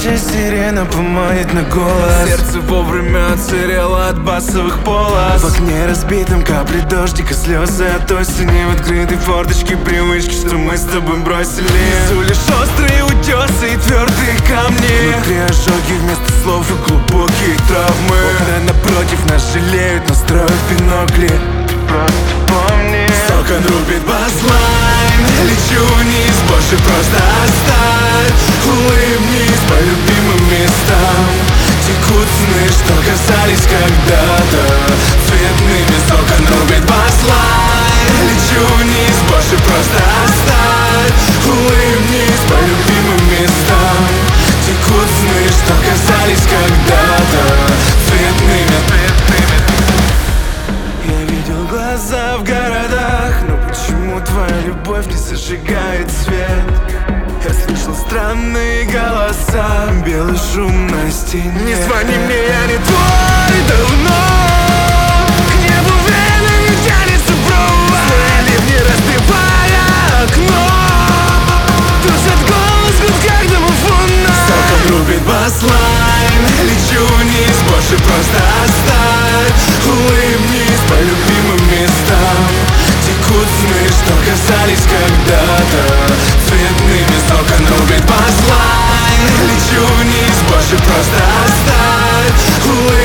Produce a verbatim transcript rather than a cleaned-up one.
Горящая сирена поманит на голос. Сердце вовремя отсырело от басовых полос. В окне разбитом капли дождика, слезы от осени. В открытой форточке привычки, что мы с тобой бросили. Внизу лишь острые утесы и твердые камни. Внутри ожоги вместо слов и глубокие травмы. Окна напротив нас жалеют, настроив бинокли. Просто помни, Сокон рубит баслайн. Лечу вниз, больше просто оставь. Улыбнись по любимым местам. Текут сны, что казались когда-то цветными. Сокон рубит баслайн. Лечу вниз, больше просто оставь. Улыбнись по любимым местам. Текут сны, что казались когда-то цветными. я видел глаза в городах, но почему твоя любовь не зажигает свет? Я слышал странные голоса, белый шум на стене. Не звони мне, я не твой давно. К небу венами тянется провод. Злые ливни, разбивая окно. Душат голос, как домофона. Сокон рубит баслайн. Лечу вниз, больше просто оставь. Улыбнись по любимым местам. Текут сны, что казались когда-то цветными. Сокон рубит баслайн. Лечу вниз, больше просто оставь. Улыбнись